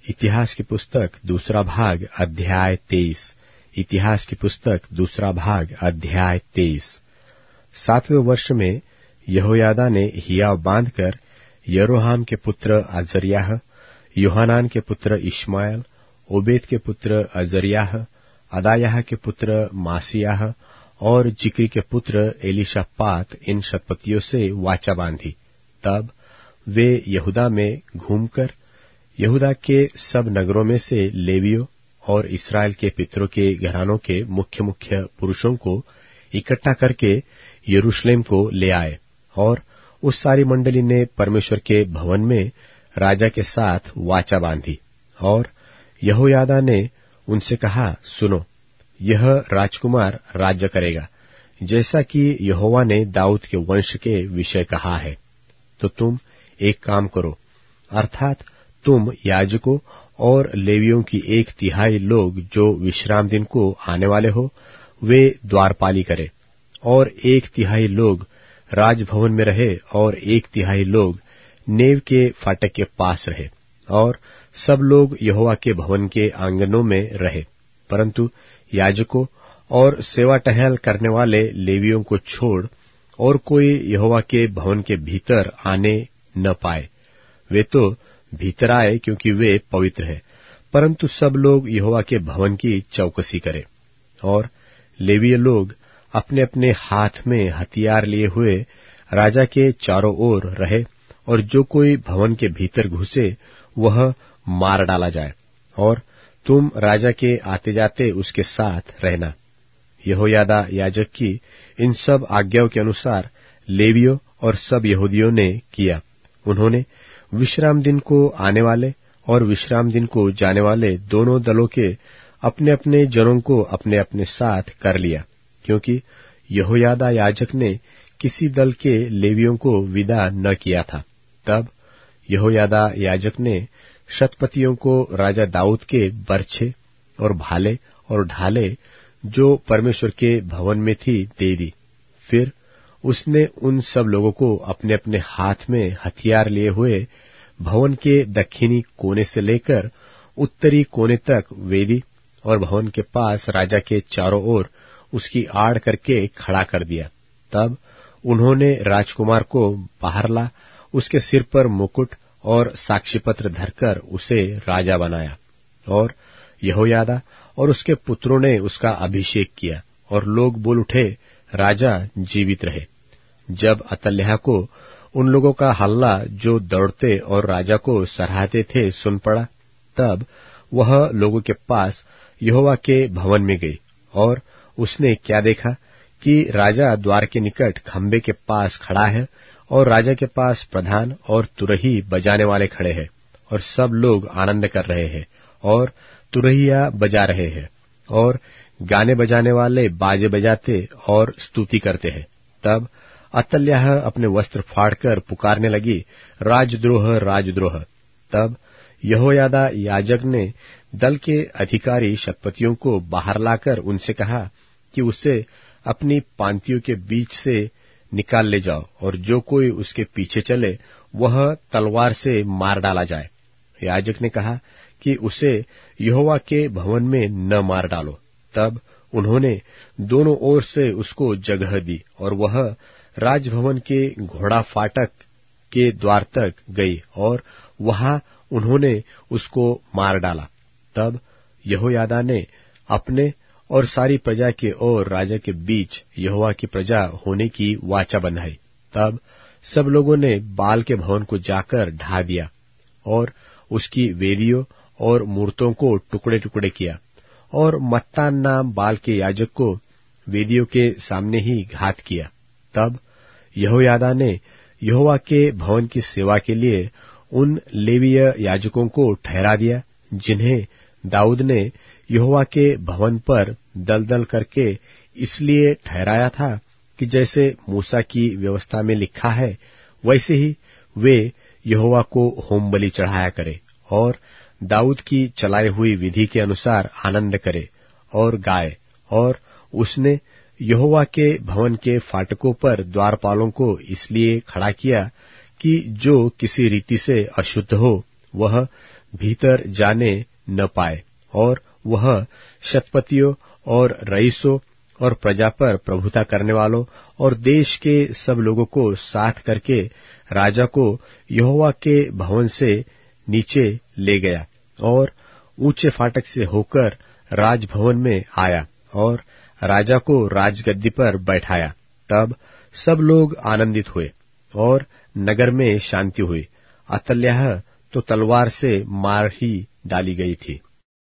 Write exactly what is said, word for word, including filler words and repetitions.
इतिहास की पुस्तक दूसरा भाग अध्याय तेईस। इतिहास की पुस्तक दूसरा भाग अध्याय तेईस। सातवें वर्ष में यहोयादा ने हियाव बांधकर यरोहाम के पुत्र अजर्याह, योहानान के पुत्र इश्माएल, ओबेद के पुत्र अजर्याह, अदायाह के पुत्र मासियाह और जिक्री के पुत्र एलीशापात इन शतपतियों से वाचा बांधी। तब वे यहूदा में घूमकर यहूदा के सब नगरों में से लेवियों और इस्राएल के पितरों के घरानों के मुख्य मुख्य पुरुषों को इकट्ठा करके यरूशलेम को ले आए, और उस सारी मंडली ने परमेश्वर के भवन में राजा के साथ वाचा बांधी। और यहोयादा ने उनसे कहा, सुनो, यह राजकुमार राज्य करेगा, जैसा कि यहोवा ने दाऊद के वंश के विषय कहा है। तो तुम एक काम करो, अर्थात तुम याजकों और लेवियों की एक तिहाई लोग जो विश्राम दिन को आने वाले हो, वे द्वारपाली करें, और एक तिहाई लोग राजभवन में रहे, और एक तिहाई लोग नेव के फाटक के पास रहे, और सब लोग यहोवा के भवन के आंगनों में रहे। परंतु याजकों और सेवा टहल करने वाले लेवियों को छोड़ और कोई यहोवा के भवन के भीतर आने न पाए। वे तो भीतर आए क्योंकि वे पवित्र हैं, परंतु सब लोग यहोवा के भवन की चौकसी करें। और लेवीय लोग अपने अपने हाथ में हथियार लिए हुए राजा के चारों ओर रहे, और जो कोई भवन के भीतर घुसे वह मार डाला जाए, और तुम राजा के आते जाते उसके साथ रहना। यहोयादा याजक की इन सब आज्ञाओं के अनुसार लेवियों और सब यहूदियों ने किया। उन्होंने विश्राम दिन को आने वाले और विश्राम दिन को जाने वाले दोनों दलों के अपने अपने जनों को अपने अपने साथ कर लिया, क्योंकि यहोयादा याजक ने किसी दल के लेवियों को विदा न किया था। तब यहोयादा याजक ने शतपतियों को राजा दाऊद के बर्छे और भाले और ढाले जो परमेश्वर के भवन में थी दे दी। फिर उसने उन सब लोगों को अपने अपने हाथ में हथियार लिए हुए भवन के दक्षिणी कोने से लेकर उत्तरी कोने तक वेदी और भवन के पास राजा के चारों ओर उसकी आड़ करके खड़ा कर दिया। तब उन्होंने राजकुमार को बाहर ला, उसके सिर पर मुकुट और साक्षीपत्र धरकर उसे राजा बनाया। और यहोयादा और उसके पुत्रों ने उसका अभिषेक किया, और लोग बोल उठे, राजा जीवित रहे। जब अतल्याह को उन लोगों का हल्ला जो दौड़ते और राजा को सराहते थे सुन पड़ा, तब वह लोगों के पास यहोवा के भवन में गई, और उसने क्या देखा कि राजा द्वार के निकट खंबे के पास खड़ा है, और राजा के पास प्रधान और तुरही बजाने वाले खड़े हैं, और सब लोग आनंद कर रहे हैं और तुरहिया बजा रहे हैं, और गाने बजाने वाले बाजे बजाते और स्तुति करते हैं। तब अतल्याह अपने वस्त्र फाड़कर पुकारने लगी, राजद्रोह, राजद्रोह। तब यहोयादा याजक ने दल के अधिकारी शतपतियों को बाहर लाकर उनसे कहा कि उसे अपनी पांतियों के बीच से निकाल ले जाओ, और जो कोई उसके पीछे चले वह तलवार से मार डाला जाए। याजक ने कहा कि उसे यहोवा के भवन में न मार डालो। तब उन्होंने दोनों ओर से उसको जगह दी, और वह राजभवन के घोड़ा फाटक के द्वार तक गई, और वहां उन्होंने उसको मार डाला। तब यहोयादा ने अपने और सारी प्रजा के और राजा के बीच यहोवा की प्रजा होने की वाचा बंधाई। तब सब लोगों ने बाल के भवन को जाकर ढा दिया, और उसकी वेदियों और मूर्तों को टुकड़े टुकड़े किया, और मत्तान नाम बाल के याजक को वेदियों के सामने ही घात किया। तब यहोयादा ने यहोवा के भवन की सेवा के लिए उन लेवीय याजकों को ठहरा दिया, जिन्हें दाऊद ने यहोवा के भवन पर दलदल करके इसलिए ठहराया था कि जैसे मूसा की व्यवस्था में लिखा है, वैसे ही वे यहोवा को होम बलि चढ़ाया करे, और दाऊद की चलाई हुई विधि के अनुसार आनंद करे और गाए। और उसने यहोवा के भवन के फाटकों पर द्वारपालों को इसलिए खड़ा किया कि जो किसी रीति से अशुद्ध हो वह भीतर जाने न पाए, और वह शतपतियों और रईसों और प्रजा पर प्रभुता करने वालों और देश के सब लोगों को साथ करके राजा को यहोवा के भवन से नीचे ले गया और ऊंचे फाटक से होकर राजभवन में आया और राजा को राजगद्दी पर बैठाया। तब सब लोग आनंदित हुए और नगर में शांति हुई। अतल्याह तो तलवार से मार ही डाली गई थी।